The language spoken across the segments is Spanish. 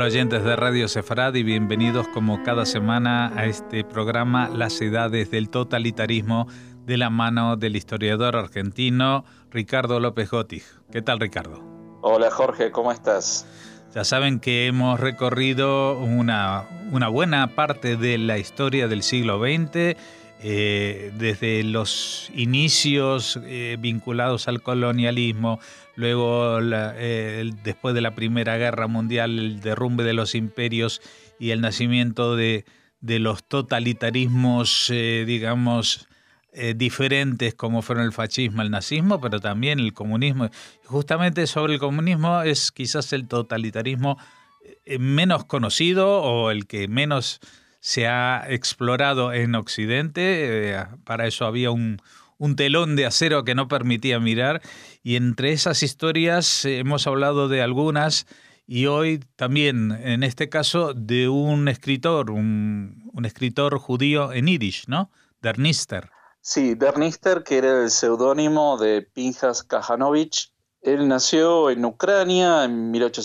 Hola oyentes de Radio Sefarad y bienvenidos como cada semana a este programa Las Edades del Totalitarismo de la mano del historiador argentino Ricardo López Gotig. ¿Qué tal, Ricardo? Hola Jorge, ¿cómo estás? Ya saben que hemos recorrido una buena parte de la historia del siglo XX, desde los inicios vinculados al colonialismo, luego después de la Primera Guerra Mundial, el derrumbe de los imperios y el nacimiento de los totalitarismos, diferentes como fueron el fascismo, el nazismo, pero también el comunismo. Justamente sobre el comunismo es quizás el totalitarismo menos conocido o el que menos se ha explorado en Occidente. Para eso había un telón de acero que no permitía mirar, y entre esas historias hemos hablado de algunas, y hoy también, en este caso, de un escritor, un escritor judío en yiddish, ¿no? Der Nister. Sí, Der Nister, que era el seudónimo de Pinchas Kahanovich. Él nació en Ucrania en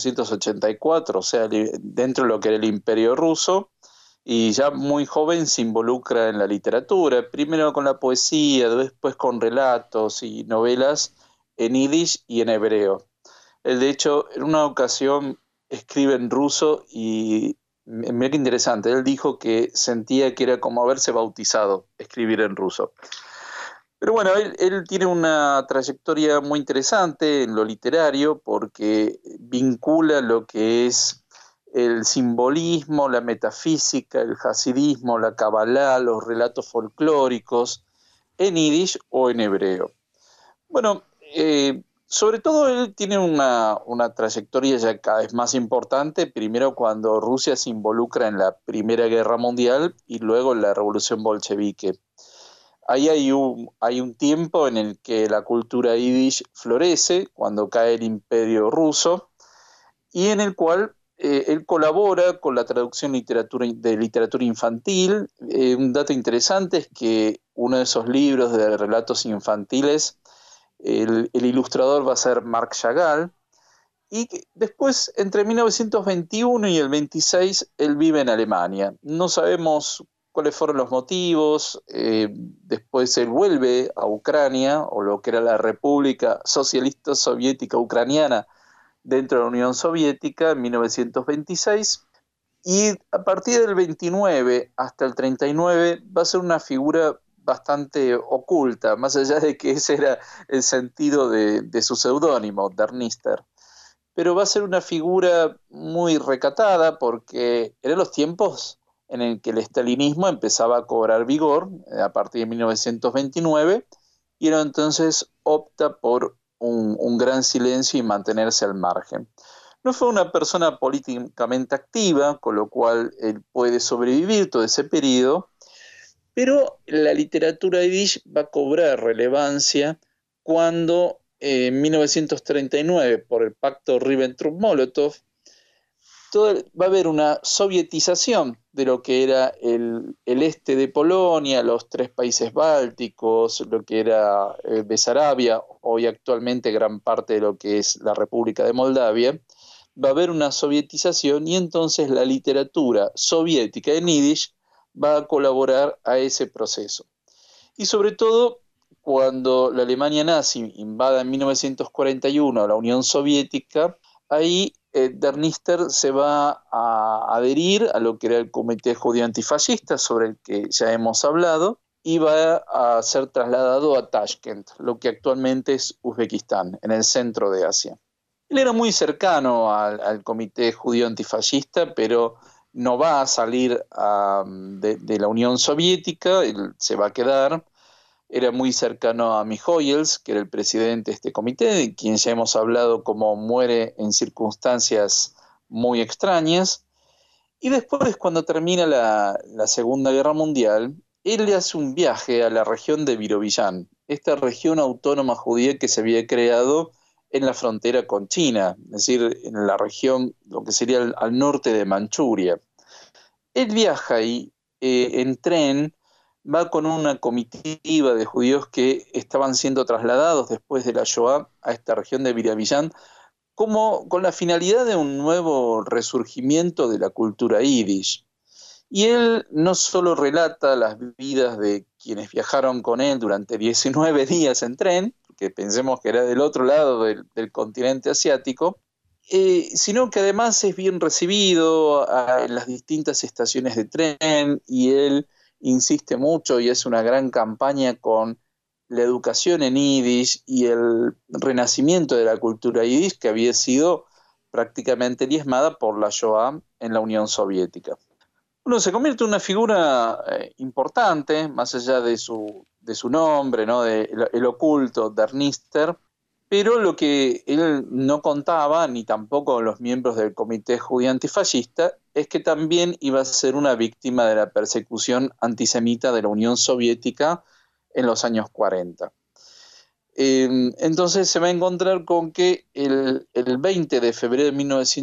1884, o sea, dentro de lo que era el Imperio Ruso, y ya muy joven se involucra en la literatura, primero con la poesía, después con relatos y novelas en yiddish y en hebreo. Él, de hecho, en una ocasión escribe en ruso y mira qué interesante, él dijo que sentía que era como haberse bautizado escribir en ruso. Pero bueno, él tiene una trayectoria muy interesante en lo literario porque vincula lo que es el simbolismo, la metafísica, el hasidismo, la cabalá, los relatos folclóricos en yiddish o en hebreo. Bueno, sobre todo él tiene una trayectoria ya cada vez más importante, primero cuando Rusia se involucra en la Primera Guerra Mundial y luego en la Revolución Bolchevique. Ahí hay un tiempo en el que la cultura yiddish florece, cuando cae el Imperio Ruso, y en el cual él colabora con la traducción de literatura infantil. Un dato interesante es que uno de esos libros de relatos infantiles, el ilustrador va a ser Marc Chagall, y después, entre 1921 y el 26, él vive en Alemania. No sabemos cuáles fueron los motivos. Después él vuelve a Ucrania, o lo que era la República Socialista Soviética Ucraniana dentro de la Unión Soviética, en 1926. Y a partir del 29 hasta el 39 va a ser una figura bastante oculta, más allá de que ese era el sentido de su seudónimo, Der Nister. Pero va a ser una figura muy recatada porque eran los tiempos en el que el estalinismo empezaba a cobrar vigor a partir de 1929, y él entonces opta por un gran silencio y mantenerse al margen. No fue una persona políticamente activa, con lo cual él puede sobrevivir todo ese periodo, pero la literatura yiddish va a cobrar relevancia cuando en 1939, por el pacto Ribbentrop-Molotov, va a haber una sovietización de lo que era el este de Polonia, los 3 países bálticos, lo que era Besarabia, hoy actualmente gran parte de lo que es la República de Moldavia. Va a haber una sovietización, y entonces la literatura soviética en yiddish va a colaborar a ese proceso. Y sobre todo, cuando la Alemania nazi invada en 1941 la Unión Soviética, ahí Der Nister se va a adherir a lo que era el Comité Judío Antifascista, sobre el que ya hemos hablado, y va a ser trasladado a Tashkent, lo que actualmente es Uzbekistán, en el centro de Asia. Él era muy cercano al Comité Judío Antifascista, pero no va a salir de la Unión Soviética, él se va a quedar. Era muy cercano a Mijoyels, que era el presidente de este comité, de quien ya hemos hablado cómo muere en circunstancias muy extrañas. Y después, cuando termina la Segunda Guerra Mundial, él le hace un viaje a la región de Birobidzhan, esta región autónoma judía que se había creado en la frontera con China, es decir, en la región, lo que sería al norte de Manchuria. Él viaja ahí en tren, va con una comitiva de judíos que estaban siendo trasladados después de la Shoah a esta región de Birobidzhan como con la finalidad de un nuevo resurgimiento de la cultura yiddish. Y él no solo relata las vidas de quienes viajaron con él durante 19 días en tren, que pensemos que era del otro lado del continente asiático, sino que además es bien recibido en las distintas estaciones de tren y él insiste mucho y hace una gran campaña con la educación en yiddish y el renacimiento de la cultura yiddish que había sido prácticamente diezmada por la Shoah en la Unión Soviética. Bueno, se convierte en una figura importante, más allá de su nombre, ¿no? De el oculto Dernister, pero lo que él no contaba, ni tampoco los miembros del Comité Judío Antifascista, es que también iba a ser una víctima de la persecución antisemita de la Unión Soviética en los años 40. Entonces se va a encontrar con que el 20 de febrero de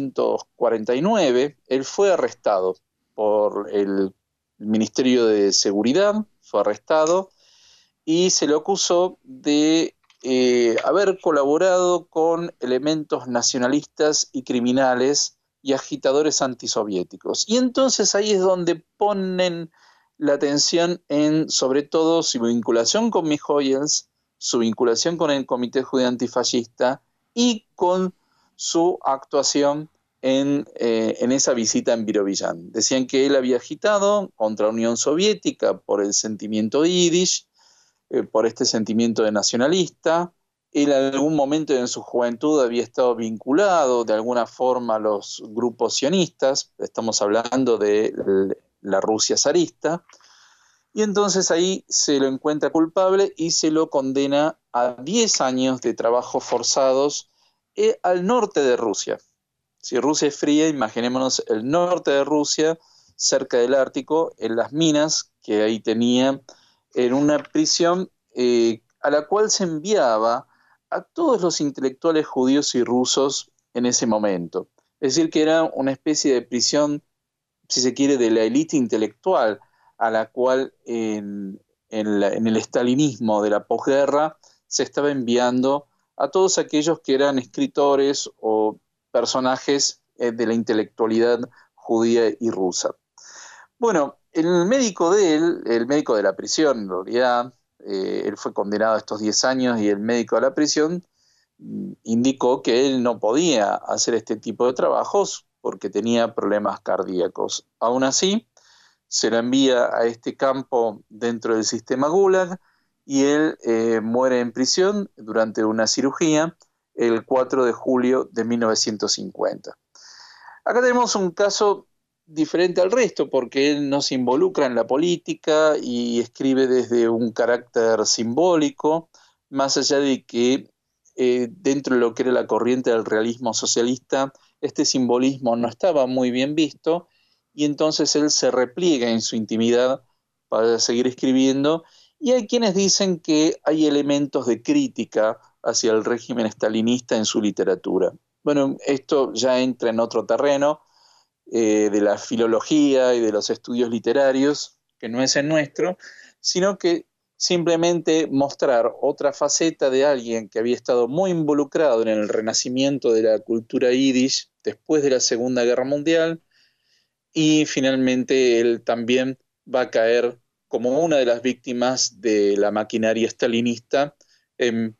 1949 él fue arrestado por el Ministerio de Seguridad, fue arrestado y se le acusó de haber colaborado con elementos nacionalistas y criminales y agitadores antisoviéticos. Y entonces ahí es donde ponen la atención en, sobre todo, su vinculación con Mijoyels, su vinculación con el Comité Judío Antifascista y con su actuación en esa visita en Birobidzhan. Decían que él había agitado contra la Unión Soviética por el sentimiento yiddish, por este sentimiento de nacionalista. Él en algún momento en su juventud había estado vinculado de alguna forma a los grupos sionistas, estamos hablando de la Rusia zarista, y entonces ahí se lo encuentra culpable y se lo condena a 10 años de trabajos forzados al norte de Rusia. Si Rusia es fría, imaginémonos el norte de Rusia, cerca del Ártico, en las minas que ahí tenía, en una prisión a la cual se enviaba a todos los intelectuales judíos y rusos en ese momento. Es decir, que era una especie de prisión, si se quiere, de la élite intelectual, a la cual en el estalinismo de la posguerra se estaba enviando a todos aquellos que eran escritores o personajes de la intelectualidad judía y rusa. Bueno, el médico de él, el médico de la prisión, en realidad, él fue condenado a estos 10 años y el médico de la prisión indicó que él no podía hacer este tipo de trabajos porque tenía problemas cardíacos. Aún así, se lo envía a este campo dentro del sistema Gulag y él muere en prisión durante una cirugía el 4 de julio de 1950. Acá tenemos un caso diferente al resto porque él no se involucra en la política y escribe desde un carácter simbólico, más allá de que dentro de lo que era la corriente del realismo socialista, este simbolismo no estaba muy bien visto y entonces él se repliega en su intimidad para seguir escribiendo y hay quienes dicen que hay elementos de crítica hacia el régimen estalinista en su literatura. Bueno, esto ya entra en otro terreno de la filología y de los estudios literarios, que no es el nuestro, sino que simplemente mostrar otra faceta de alguien que había estado muy involucrado en el renacimiento de la cultura yiddish después de la Segunda Guerra Mundial y finalmente él también va a caer como una de las víctimas de la maquinaria stalinista en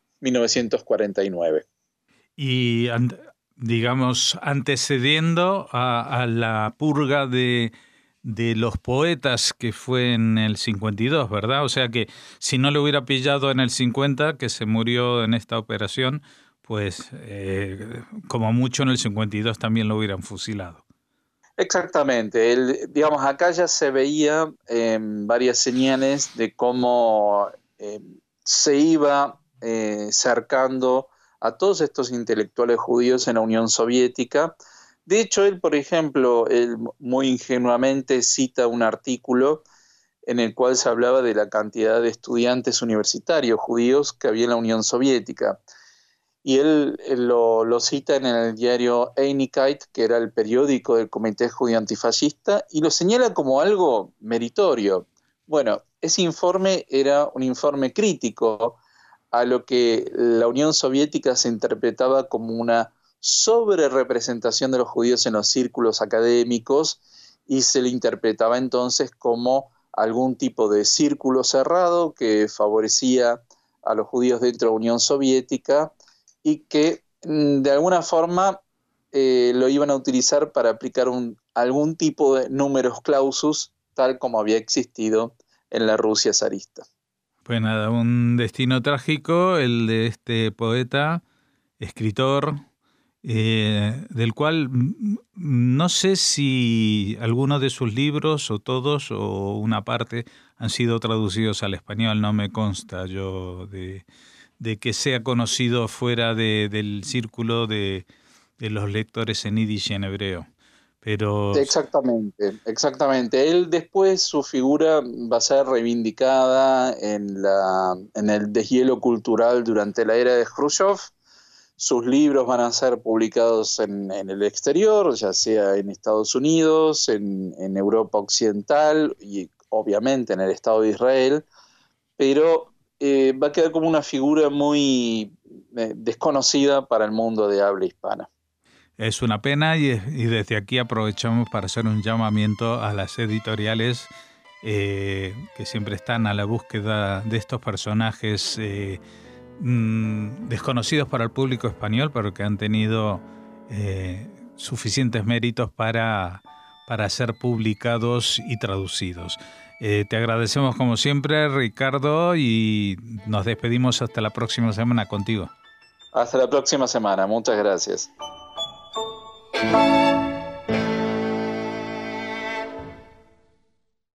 1949. Y, digamos, antecediendo a la purga de los poetas que fue en el 52, ¿verdad? O sea que si no lo hubiera pillado en el 50, que se murió en esta operación, pues como mucho en el 52 también lo hubieran fusilado. Exactamente. Digamos, acá ya se veía varias señales de cómo se iba cercando a todos estos intelectuales judíos en la Unión Soviética. De hecho, él, por ejemplo, él muy ingenuamente cita un artículo en el cual se hablaba de la cantidad de estudiantes universitarios judíos que había en la Unión Soviética. Y él lo cita en el diario Einigkeit, que era el periódico del Comité Judío Antifascista, y lo señala como algo meritorio. Bueno, ese informe era un informe crítico a lo que la Unión Soviética se interpretaba como una sobre representación de los judíos en los círculos académicos y se le interpretaba entonces como algún tipo de círculo cerrado que favorecía a los judíos dentro de la Unión Soviética y que de alguna forma lo iban a utilizar para aplicar algún tipo de numerus clausus tal como había existido en la Rusia zarista. Pues nada, un destino trágico el de este poeta, escritor, del cual no sé si algunos de sus libros o todos o una parte han sido traducidos al español, no me consta yo de que sea conocido fuera del círculo de los lectores en yiddish y en hebreo. Pero Exactamente. Él después, su figura va a ser reivindicada en el deshielo cultural durante la era de Khrushchev. Sus libros van a ser publicados en el exterior, ya sea en Estados Unidos, en Europa Occidental y obviamente en el Estado de Israel, pero va a quedar como una figura muy desconocida para el mundo de habla hispana. es una pena y desde aquí aprovechamos para hacer un llamamiento a las editoriales que siempre están a la búsqueda de estos personajes desconocidos para el público español, pero que han tenido suficientes méritos para ser publicados y traducidos. Te agradecemos como siempre, Ricardo, y nos despedimos hasta la próxima semana contigo. Hasta la próxima semana. Muchas gracias.